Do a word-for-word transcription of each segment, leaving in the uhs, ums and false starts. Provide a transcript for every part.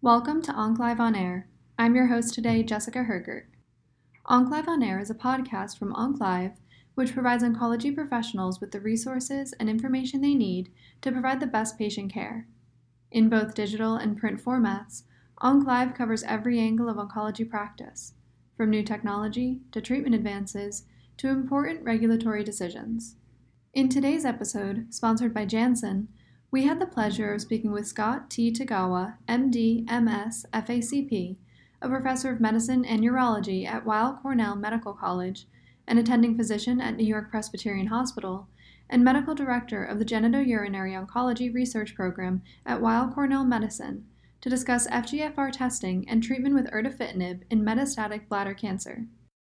Welcome to OncLive On Air. I'm your host today, Jessica Hergert. OncLive On Air is a podcast from OncLive, which provides oncology professionals with the resources and information they need to provide the best patient care. In both digital and print formats, OncLive covers every angle of oncology practice, from new technology to treatment advances to important regulatory decisions. In today's episode, sponsored by Janssen, we had the pleasure of speaking with Scott T. Tagawa, M D, M S, F A C P, a professor of medicine and urology at Weill Cornell Medical College, an attending physician at New York Presbyterian Hospital, and medical director of the Genitourinary Oncology Research Program at Weill Cornell Medicine, to discuss F G F R testing and treatment with erdafitinib in metastatic bladder cancer.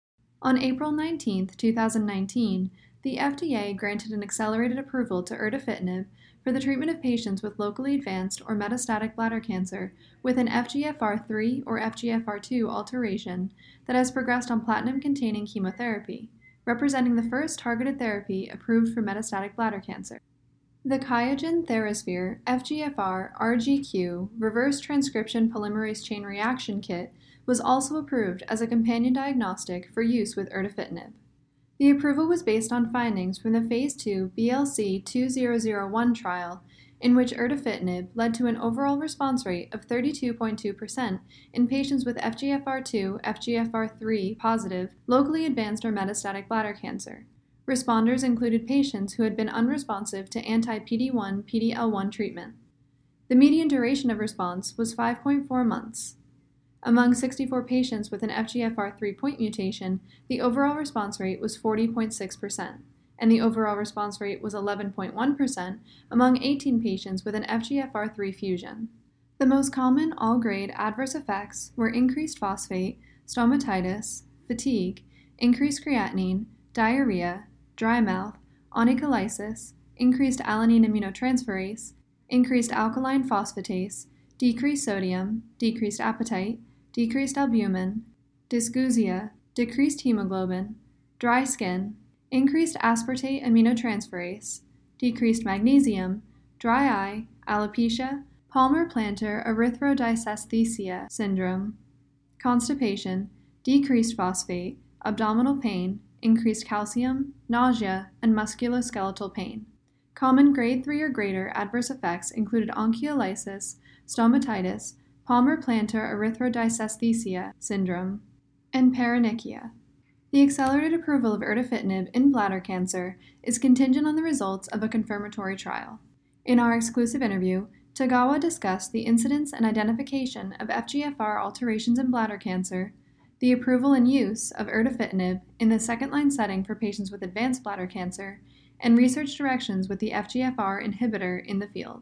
On April nineteenth, twenty nineteen, the F D A granted an accelerated approval to erdafitinib for the treatment of patients with locally advanced or metastatic bladder cancer with an F G F R three or F G F R two alteration that has progressed on platinum-containing chemotherapy, representing the first targeted therapy approved for metastatic bladder cancer. The QIAGEN TheraSphere F G F R R G Q reverse transcription polymerase chain reaction kit was also approved as a companion diagnostic for use with erdafitinib. The approval was based on findings from the phase two B L C two thousand one trial, in which erdafitinib led to an overall response rate of thirty-two point two percent in patients with F G F R two, F G F R three positive, locally advanced or metastatic bladder cancer. Responders included patients who had been unresponsive to anti-P D one P D L one treatment. The median duration of response was five point four months. Among sixty-four patients with an F G F R three point mutation, the overall response rate was forty point six percent, and the overall response rate was eleven point one percent among eighteen patients with an F G F R three fusion. The most common all-grade adverse effects were increased phosphate, stomatitis, fatigue, increased creatinine, diarrhea, dry mouth, onycholysis, increased alanine aminotransferase, increased alkaline phosphatase, decreased sodium, decreased appetite, decreased albumin, dysgeusia, decreased hemoglobin, dry skin, increased aspartate aminotransferase, decreased magnesium, dry eye, alopecia, palmar-plantar erythrodysesthesia syndrome, constipation, decreased phosphate, abdominal pain, increased calcium, nausea, and musculoskeletal pain. Common grade three or greater adverse effects included oncholysis, stomatitis, palmar-plantar erythrodysesthesia syndrome, and paronychia. The accelerated approval of erdafitinib in bladder cancer is contingent on the results of a confirmatory trial. In our exclusive interview, Tagawa discussed the incidence and identification of F G F R alterations in bladder cancer, the approval and use of erdafitinib in the second-line setting for patients with advanced bladder cancer, and research directions with the F G F R inhibitor in the field.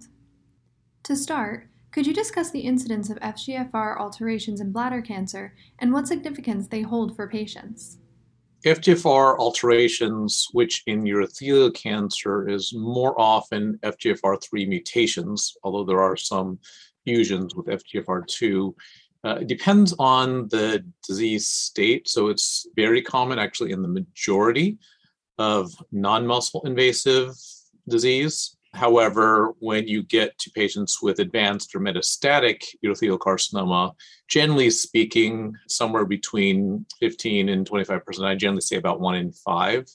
To start, could you discuss the incidence of F G F R alterations in bladder cancer and what significance they hold for patients? F G F R alterations, which in urothelial cancer is more often F G F R three mutations, although there are some fusions with F G F R two, uh, it depends on the disease state. So it's very common actually in the majority of non-muscle invasive disease. However, when you get to patients with advanced or metastatic urothelial carcinoma, generally speaking, somewhere between fifteen and twenty-five percent, I generally say about one in five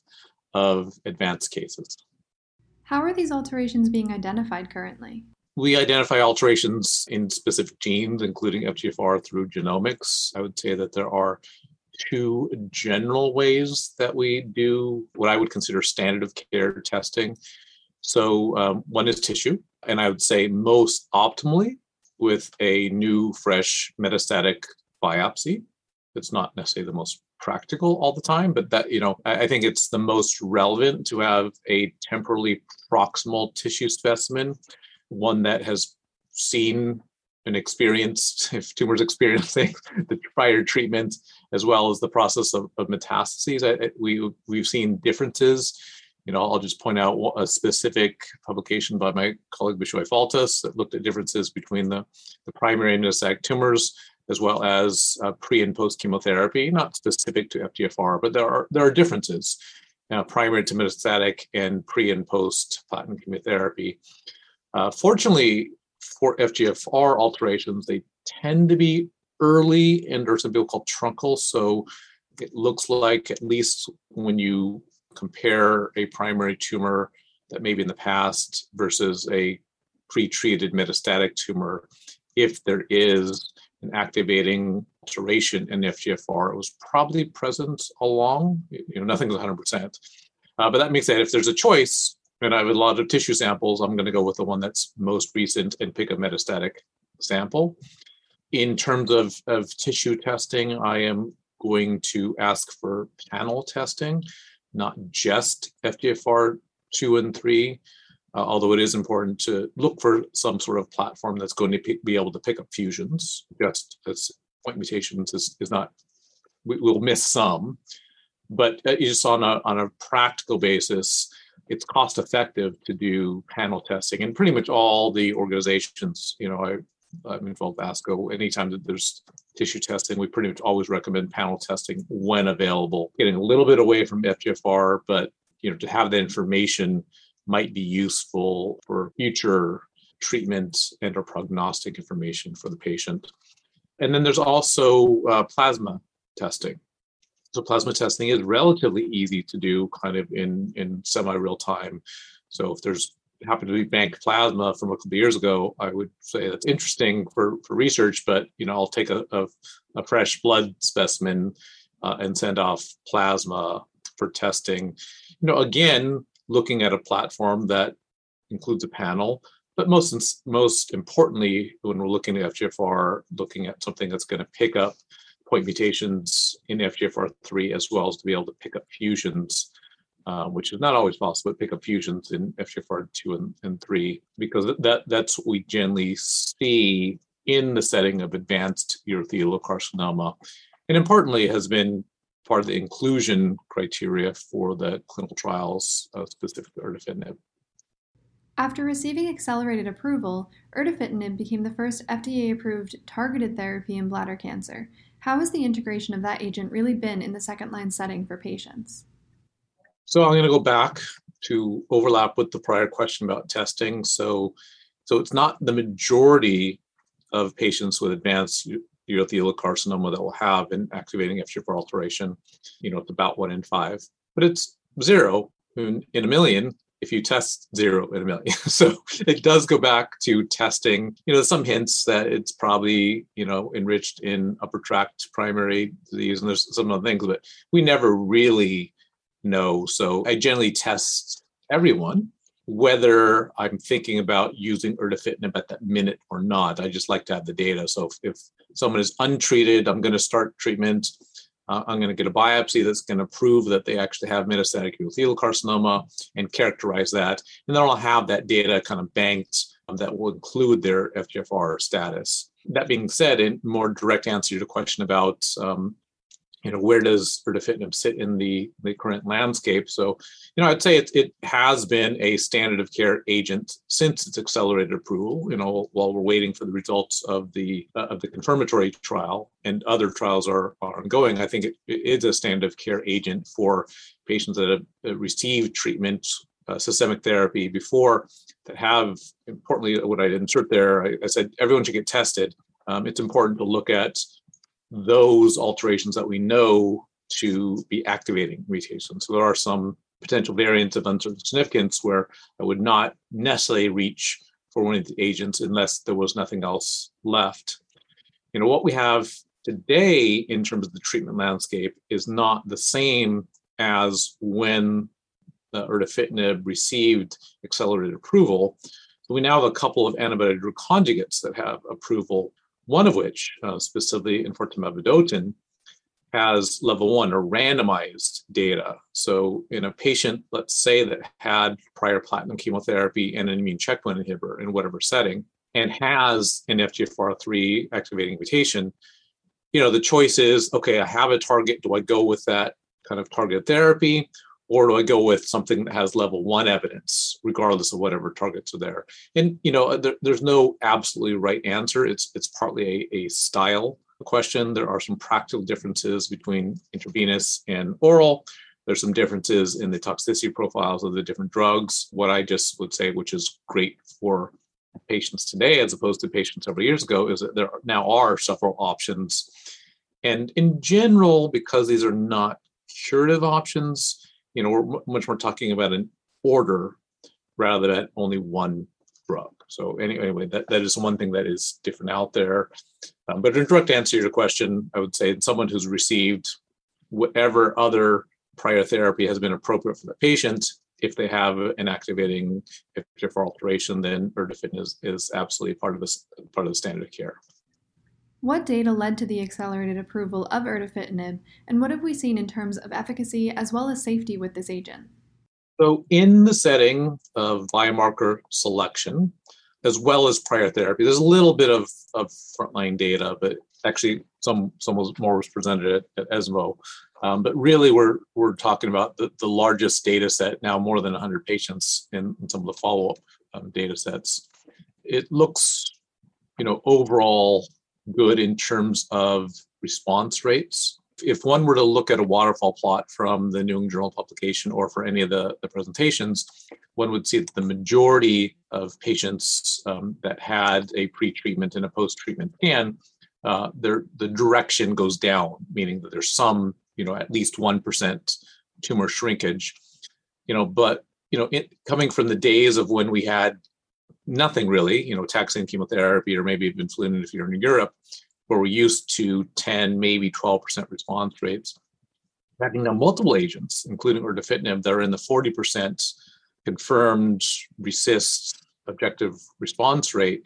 of advanced cases. How are these alterations being identified currently? We identify alterations in specific genes, including F G F R through genomics. I would say that there are two general ways that we do what I would consider standard of care testing. So um, one is tissue, and I would say most optimally with a new, fresh metastatic biopsy. It's not necessarily the most practical all the time, but that, you know, I, I think it's the most relevant to have a temporally proximal tissue specimen, one that has seen and experienced, if tumors experiencing the prior treatment, as well as the process of, of metastases. I, I, we, we've seen differences. You know, I'll just point out a specific publication by my colleague Bishoy Faltas that looked at differences between the, the primary and metastatic tumors, as well as uh, pre and post chemotherapy, not specific to F G F R, but there are there are differences, uh, primary to metastatic and pre and post platinum chemotherapy. Uh, fortunately, for F G F R alterations, they tend to be early, and there's something called truncal. So it looks like, at least when you compare a primary tumor that maybe in the past versus a pre-treated metastatic tumor, if there is an activating alteration in F G F R, it was probably present along. You know, nothing's one hundred percent. Uh, but that means that if there's a choice, and I have a lot of tissue samples, I'm going to go with the one that's most recent and pick a metastatic sample. In terms of, of tissue testing, I am going to ask for panel testing, not just F G F R two and three, uh, although it is important to look for some sort of platform that's going to p- be able to pick up fusions. Just as point mutations is, is not, we, we'll miss some. But uh, just on a, on a practical basis, it's cost effective to do panel testing. And pretty much all the organizations, you know, I, I'm involved with ASCO, anytime that there's tissue testing, we pretty much always recommend panel testing when available. Getting a little bit away from F G F R, but you know, to have that information might be useful for future treatment and or prognostic information for the patient. And then there's also uh, plasma testing. So plasma testing is relatively easy to do kind of in, in semi-real time. So if there's happen to be banked plasma from a couple of years ago, I would say that's interesting for, for research, but you know, I'll take a, a, a fresh blood specimen uh, and send off plasma for testing. You know, again, looking at a platform that includes a panel, but most most importantly, when we're looking at F G F R, looking at something that's going to pick up point mutations in F G F R three, as well as to be able to pick up fusions, uh, which is not always possible, but pick up fusions in F G F R two and, and three, because that that's what we generally see in the setting of advanced urothelial carcinoma. And importantly, has been part of the inclusion criteria for the clinical trials, uh, specific to erdafitinib. After receiving accelerated approval, erdafitinib became the first F D A-approved targeted therapy in bladder cancer. How has the integration of that agent really been in the second-line setting for patients? So I'm going to go back to overlap with the prior question about testing. So, so it's not the majority of patients with advanced urothelial carcinoma that will have an activating F G F R alteration. You know, it's about one in five, but it's zero in, in a million if you test zero in a million. So it does go back to testing. You know, some hints that it's probably, you know, enriched in upper tract primary disease, and there's some other things, but we never really know. So I generally test everyone, whether I'm thinking about using erdafitinib at that minute or not. I just like to have the data. So if, if someone is untreated, I'm going to start treatment. Uh, I'm going to get a biopsy that's going to prove that they actually have metastatic urothelial carcinoma and characterize that. And then I'll have that data kind of banked um, that will include their F G F R status. That being said, in more direct answer to your question about um, you know, where does erdafitinib sit in the, the current landscape? So, you know, I'd say it, it has been a standard of care agent since its accelerated approval, you know, while we're waiting for the results of the uh, of the confirmatory trial and other trials are, are ongoing. I think it, it is a standard of care agent for patients that have received treatment, uh, systemic therapy before, that have, importantly, what I insert there, I, I said everyone should get tested. Um, it's important to look at those alterations that we know to be activating mutations. So there are some potential variants of uncertain significance where I would not necessarily reach for one of the agents unless there was nothing else left. You know, what we have today in terms of the treatment landscape is not the same as when uh, erdafitinib received accelerated approval. So we now have a couple of antibody-drug conjugates that have approval, one of which, uh, specifically enfortumab vedotin, has level one or randomized data. So in a patient, let's say, that had prior platinum chemotherapy and an immune checkpoint inhibitor in whatever setting, and has an F G F R three activating mutation, you know, the choice is, okay, I have a target. Do I go with that kind of targeted therapy? Or do I go with something that has level one evidence, regardless of whatever targets are there? And, you know, there, there's no absolutely right answer. It's it's partly a, a style question. There are some practical differences between intravenous and oral. There's some differences in the toxicity profiles of the different drugs. What I just would say, which is great for patients today as opposed to patients several years ago is that there now are several options. And in general, because these are not curative options, you know, we're much more talking about an order rather than only one drug. So anyway, that, that is one thing that is different out there. Um, but in direct answer to your question, I would say someone who's received whatever other prior therapy has been appropriate for the patient, if they have an activating F G F R alteration, then erdafitinib is, is absolutely part of this part of the standard of care. What data led to the accelerated approval of erdafitinib, and what have we seen in terms of efficacy as well as safety with this agent? So in the setting of biomarker selection, as well as prior therapy, there's a little bit of, of frontline data, but actually some, some was more was presented at, at ESMO. Um, but really, we're we're talking about the, the largest data set now, more than one hundred patients in, in some of the follow-up um, data sets. It looks, you know, overall good in terms of response rates. If one were to look at a waterfall plot from the New England Journal publication or for any of the, the presentations, one would see that the majority of patients um, that had a pre-treatment and a post-treatment scan, uh, their, the direction goes down, meaning that there's some, you know, at least one percent tumor shrinkage, you know, but, you know, it, coming from the days of when we had nothing really, you know, taxane chemotherapy or maybe even fludarabine if you're in Europe, where we're used to ten, maybe twelve percent response rates. Having now multiple agents, including erdafitinib, that are in the forty percent confirmed RECIST objective response rate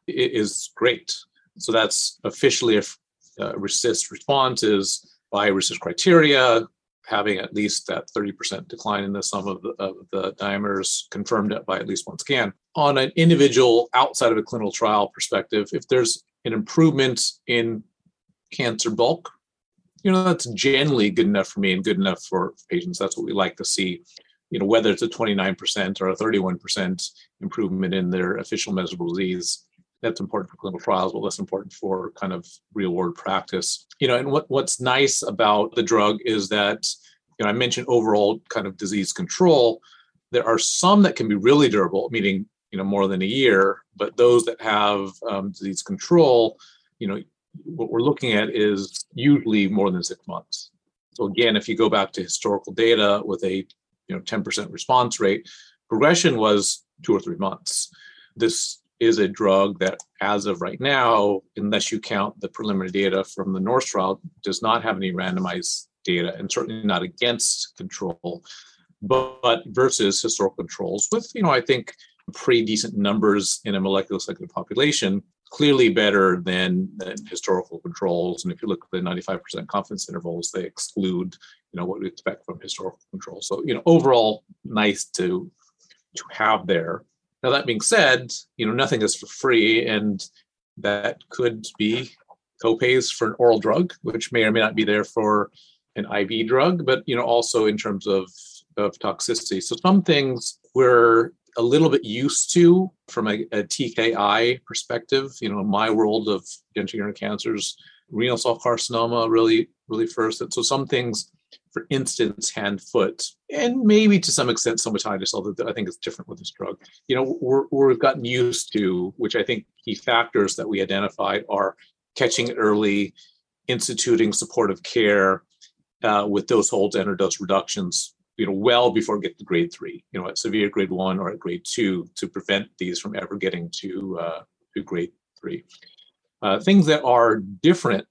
is great. So that's officially a uh, RECIST response is by RECIST criteria, having at least that thirty percent decline in the sum of the, of the diameters confirmed by at least one scan. On an individual outside of a clinical trial perspective, if there's an improvement in cancer bulk, you know, that's generally good enough for me and good enough for patients. That's what we like to see, you know, whether it's a twenty-nine percent or a thirty-one percent improvement in their official measurable disease. That's important for clinical trials, but less important for kind of real world practice. You know, and what, what's nice about the drug is that, you know, I mentioned overall kind of disease control. There are some that can be really durable, meaning, you know, more than a year, but those that have um, disease control, you know, what we're looking at is usually more than six months. So again, if you go back to historical data with a, you know, ten percent response rate, progression was two or three months. This is a drug that, as of right now, unless you count the preliminary data from the Norse trial, does not have any randomized data, and certainly not against control, but, but versus historical controls with, you know, I think pretty decent numbers in a molecular selected population, clearly better than, than historical controls. And if you look at the ninety-five percent confidence intervals, they exclude, you know, what we expect from historical controls. So, you know, overall, nice to to have there. Now, that being said, you know, nothing is for free, and that could be copays for an oral drug, which may or may not be there for an I V drug, but, you know, also in terms of, of toxicity. So some things we're a little bit used to from a, a T K I perspective, you know, in my world of genitourinary cancers, renal cell carcinoma really, really first. And so some things, for instance, hand, foot, and maybe to some extent stomatitis, although I think it's different with this drug. You know, we're, we've gotten used to, which I think key factors that we identified are catching it early, instituting supportive care uh, with dose holds and or dose reductions, you know, well before it gets to grade three, you know, at severe grade one or at grade two, to prevent these from ever getting to, uh, to grade three. Uh, things that are different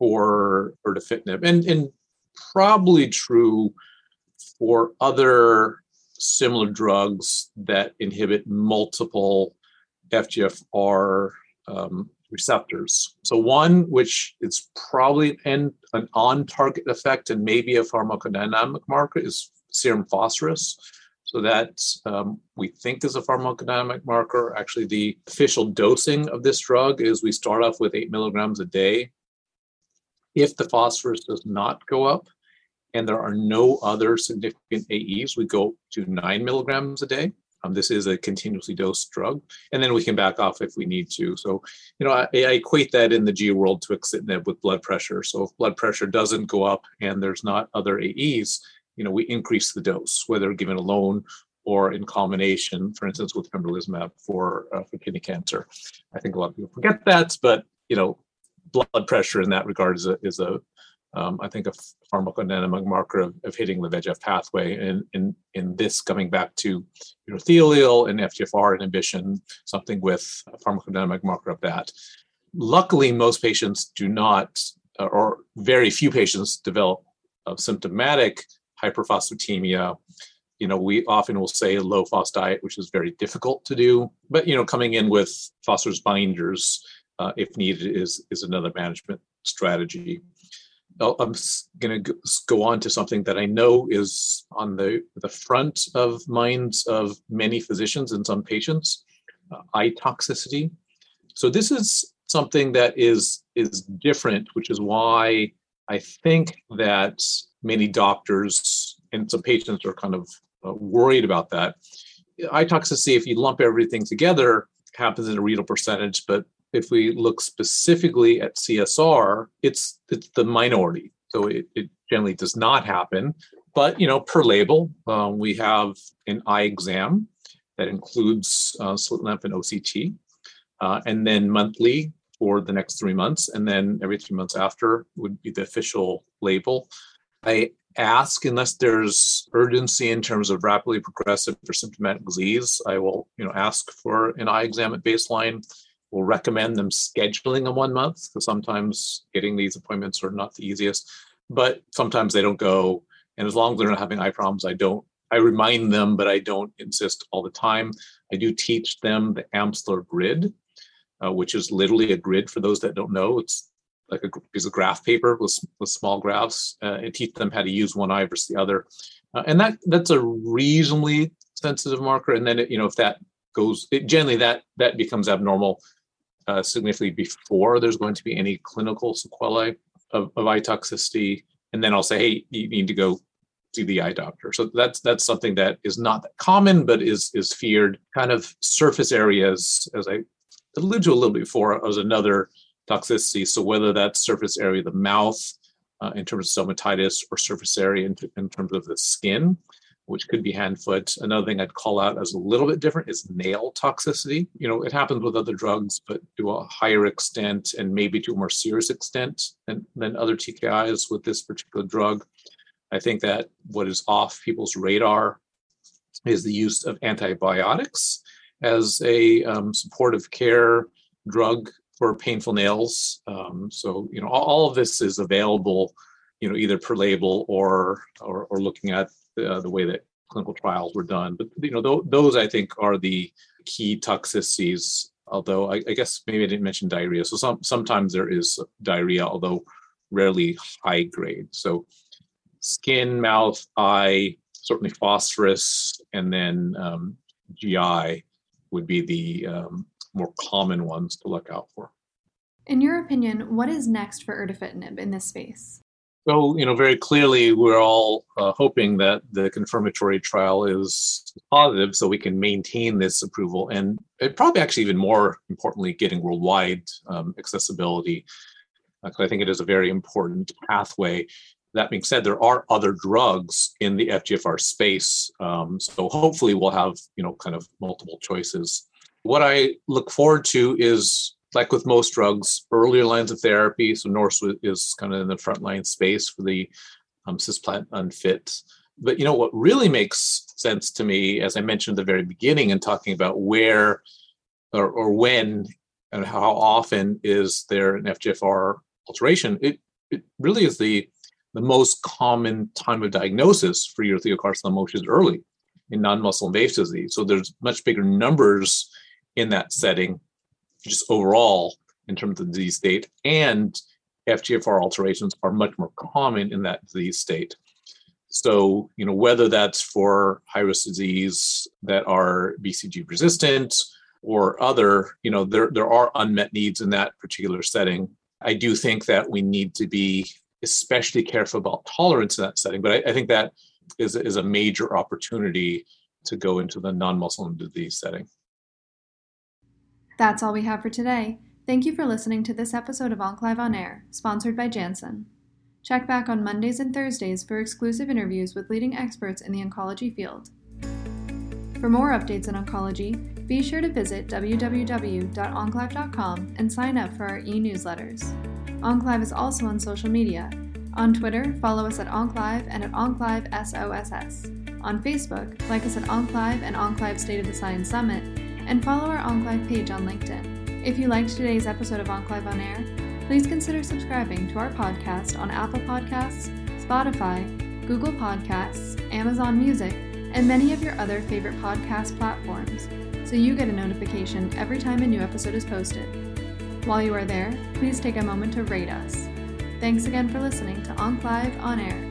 for erdafitinib, and, and probably true for other similar drugs that inhibit multiple F G F R um, receptors. So one, which is probably an, an on-target effect and maybe a pharmacodynamic marker, is serum phosphorus. So that um, we think is a pharmacodynamic marker. Actually, the official dosing of this drug is we start off with eight milligrams a day. If the phosphorus does not go up and there are no other significant A Es, we go to nine milligrams a day. Um, this is a continuously dosed drug, and then we can back off if we need to. So, you know, I, I equate that in the G world to axitinib with blood pressure. So if blood pressure doesn't go up and there's not other A Es, you know, we increase the dose, whether given alone or in combination, for instance, with pembrolizumab for, uh, for kidney cancer. I think a lot of people forget that, but you know, blood pressure in that regard is a, is a um, I think a pharmacodynamic marker of, of hitting the V E G F pathway, and in in this coming back to urothelial and F G F R inhibition, something with a pharmacodynamic marker of that. Luckily, most patients do not, or very few patients develop uh, symptomatic hyperphosphatemia. You know, we often will say a low phos diet, which is very difficult to do, but you know, coming in with phosphorus binders, uh, if needed, is is another management strategy. I'm going to go on to something that I know is on the, the front of minds of many physicians and some patients, uh, eye toxicity. So this is something that is, is different, which is why I think that many doctors and some patients are kind of uh, worried about that. Eye toxicity, if you lump everything together, happens in a renal percentage, but if we look specifically at C S R, it's it's the minority. So it, it generally does not happen. But, you know, per label, um, we have an eye exam that includes uh, slit lamp and O C T, uh, and then monthly for the next three months. And then every three months after would be the official label. I ask, unless there's urgency in terms of rapidly progressive or symptomatic disease, I will, you know, ask for an eye exam at baseline. We'll recommend them scheduling a one month, because sometimes getting these appointments are not the easiest, but sometimes they don't go. And as long as they're not having eye problems, I don't, I remind them, but I don't insist all the time. I do teach them the Amsler grid, uh, which is literally a grid for those that don't know. It's like a piece of graph paper with, with small graphs, uh, and teach them how to use one eye versus the other. Uh, and that that's a reasonably sensitive marker. And then, it, you know, if that goes, it, generally that that becomes abnormal Uh, significantly before there's going to be any clinical sequelae of, of eye toxicity, and then I'll say, hey, you need to go see the eye doctor. So that's that's something that is not that common, but is is feared. Kind of surface areas, as I alluded to a little bit before, as another toxicity. So whether that's surface area of the mouth uh, in terms of stomatitis, or surface area in, in terms of the skin, which could be hand, foot. Another thing I'd call out as a little bit different is nail toxicity. You know, it happens with other drugs, but to a higher extent and maybe to a more serious extent than, than other T K Is with this particular drug. I think that what is off people's radar is the use of antibiotics as a um, supportive care drug for painful nails. Um, so, you know, all, all of this is available, you know, either per label or or, or looking at the, the way that clinical trials were done. But, you know, th- those I think are the key toxicities, although I, I guess maybe I didn't mention diarrhea. So some, sometimes there is diarrhea, although rarely high grade. So skin, mouth, eye, certainly phosphorus, and then um, G I would be the um, more common ones to look out for. In your opinion, what is next for erdafitinib in this space? So, you know, very clearly, we're all uh, hoping that the confirmatory trial is positive so we can maintain this approval, and it probably actually even more importantly, getting worldwide um, accessibility. Uh, I think it is a very important pathway. That being said, there are other drugs in the F G F R space. Um, so hopefully we'll have, you know, kind of multiple choices. What I look forward to is, like with most drugs, earlier lines of therapy. So Norse is kind of in the frontline space for the um, cisplatin unfit. But, you know, what really makes sense to me, as I mentioned at the very beginning in talking about where or, or when and how often is there an F G F R alteration, it, it really is the, the most common time of diagnosis for urothelial carcinoma, which is early in non-muscle invasive disease. So there's much bigger numbers in that setting, just overall in terms of the disease state, and F G F R alterations are much more common in that disease state. So, you know, whether that's for high-risk disease that are B C G resistant or other, you know, there, there are unmet needs in that particular setting. I do think that we need to be especially careful about tolerance in that setting, but I, I think that is, is a major opportunity to go into the non-muscle disease setting. That's all we have for today. Thank you for listening to this episode of Enclive on Air, sponsored by Janssen. Check back on Mondays and Thursdays for exclusive interviews with leading experts in the oncology field. For more updates on oncology, be sure to visit w w w dot onclive dot com and sign up for our e-newsletters. Onclive is also on social media. On Twitter, follow us at Onclive and at Onclive S O S S. On Facebook, like us at Onclive and Onclive State of the Science Summit, and follow our Onclive page on LinkedIn. If you liked today's episode of Onclive on Air, please consider subscribing to our podcast on Apple Podcasts, Spotify, Google Podcasts, Amazon Music, and many of your other favorite podcast platforms, so you get a notification every time a new episode is posted. While you are there, please take a moment to rate us. Thanks again for listening to Onclive on Air.